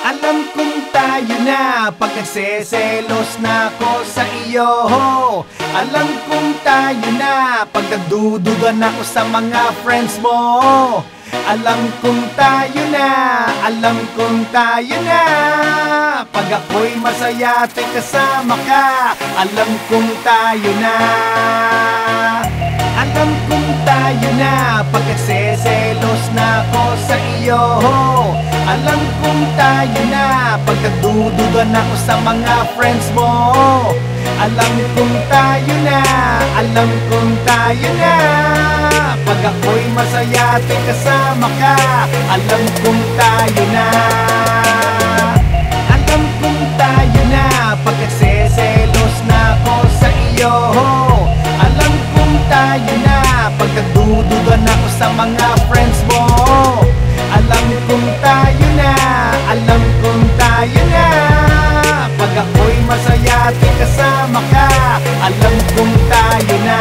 Alam kong tayo na pag nagseselos na ako sa iyo. Alam kong tayo na pag nagdududan ako sa mga friends mo. Alam kong tayo na, alam kong tayo na pag ako'y masaya at kasama ka. Alam kong tayo na. Alam kong tayo na pag nagseselos na ako sa iyo. Alam kong tayo na pag nagdududan ako sa mga friends mo. Alam kong tayo na, alam kong tayo na pag ako'y masaya at kasama ka. Alam kong tayo na. Alam kong tayo na pag nagseselos na ako sa iyo. Alam kong tayo na pag nagdududan ako sa mga friends mo. Alam kong tayo na, alam kong tayo na pag ako'y masaya at kasama ka. Alam kong tayo na.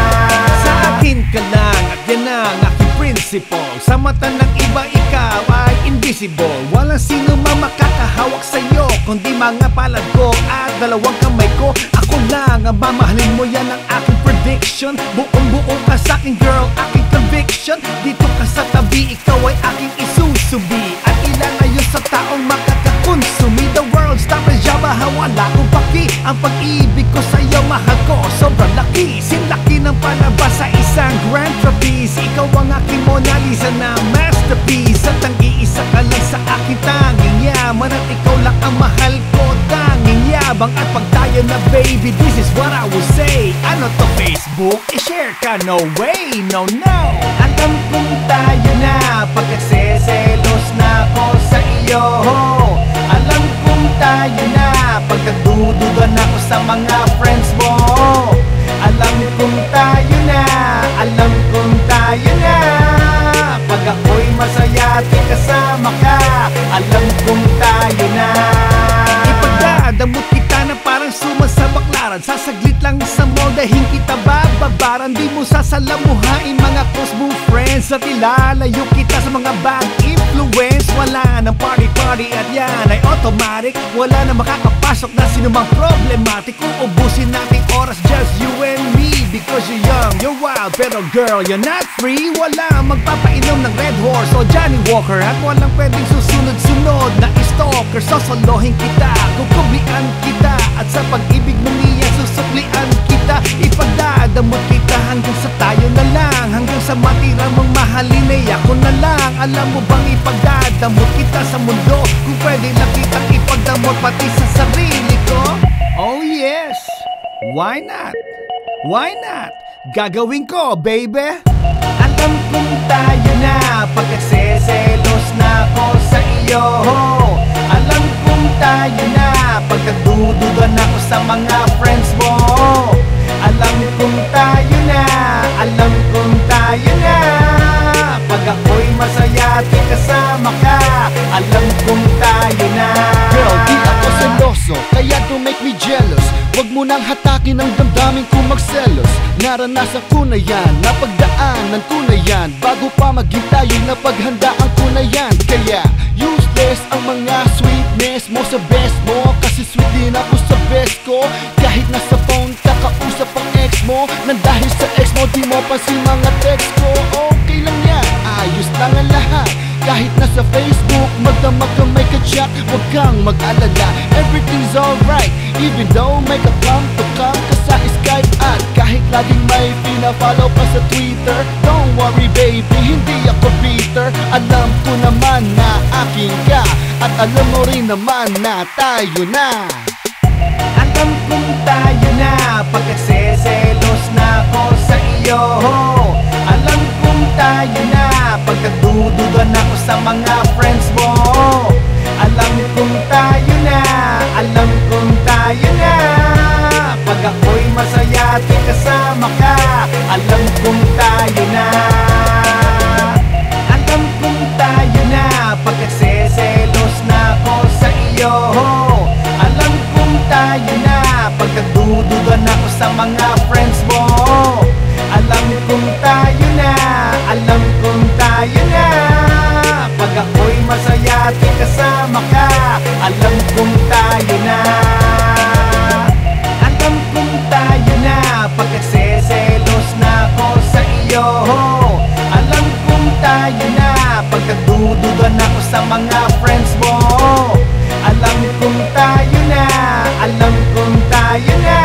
Sa akin ka lang at yan ang aking principle. Sa mata ng iba ikaw ay invisible. Walang sino mang makakahawak sa'yo kundi mga palad ko at dalawang kamay ko. Ako lang ang mamahalin mo, yan ang aking prediction. Buong buo ka sa'kin girl, aking conviction. Dito ka sa tabi, ikaw ay aking isusubi. At ilan ngayon sa taong makakakonsumi. The world's toughest job, wala kong paki. Ang pag-ibig ko sa'yo, mahal ko, sobrang laki. Sinlaki ng palabas sa isang grand trapeze. Ikaw ang aking Mona Lisa na masterpiece. At ang iisa ka lang sa aking tanging yaman. At ikaw lang ang mahal ko, tanging yabang. At pag tayo na baby, this is what I will say. Ano to Facebook? I-share ka? No way, no no. Alam kong tayo na pag nagseselos na ako sa iyo. Alam kong tayo na pag nagdududan ako sa mga friends mo. Alam kong tayo na, alam kong tayo na pag ako'y masaya at kasama ka. Alam kong tayo na. Ipagdadamot kita na parang sumasabaklaran. Sasaglit lang sa moldahin kita bababaran. Di mo sasalamuhain mga close mo friends. At ilalayo kita sa mga bad influence. Wala nang party-party at yan ay automatic. Wala na makakapasok na sinumang problematic. Kung ubusin nating oras just you and me. Because you're young, you're wild, pero girl, you're not free. Wala magpapainom ng Red Horse o Johnny Walker. At walang pwedeng susunod-sunod na stalker. Sosolohin kita, kukublian kita. At sa pag-ibig mo niya, susuklian kita. Ipagdadamot kita hanggang sa tayo na lang. Hanggang sa matira mong mahalin ay ako na lang. Alam mo bang ipagdadamot kita sa mundo? Kung pwede lang kitang ipagdamot pati sa sarili ko. Oh yes, why not? Why not? Gagawin ko, baby. Alam kong tayo na pag nagseselos na ako sa iyo. Alam kong tayo na pag nagdududan ako sa mga friends mo. Alam kong tayo na, alam kong tayo na pag ako'y masaya at kasama ka. Alam kong tayo na. Girl, di ako seloso, kaya don't make me jealous. Huwag mo nang hatakin ang damdamin kung magselos. Naranasan ko na yan, napagdaanan ko na yan. Bago pa maging tayo, napaghandaan ko na yan. Kaya useless ang mga sweetness mo sa best mo. Kasi sweet din ako sa best ko. Kahit nasa phone ka, kausap ang ex mo. Nang dahil sa ex mo, di mo pansin mga text ko. Okay lang yan, ayos lang ang lahat. Kahit nasa Facebook, magdamag ka may ka-chat. Huwag kang mag-alala, everything's alright. Even though may ka-come to come ka sa Skype. At kahit laging may pina-follow pa sa Twitter, don't worry baby, hindi ako bitter. Alam ko naman na akin ka. At alam mo rin naman na tayo na. Alam kong tayo na pag nagseselos na ako sa iyo. Alam kong tayo na pag nagdududan ako sa mga friends mo. Alam kong tayo na, alam kong tayo na pag ako'y masaya at kasama ka. Alam kong tayo na. Alam kong tayo na pag nagseselos na ako sa iyo. Alam kong tayo na pag nagdududan ako sa mga friends mo. Alam kong tayo na, alam kong tayo na pag ako'y masaya ka. Alam kong tayo na. Alam kong tayo na. Pagkagseselos na ako sa iyo. Alam kong tayo na. Pagkadududan ako sa mga friends mo. Alam kong tayo na. Alam kong tayo na.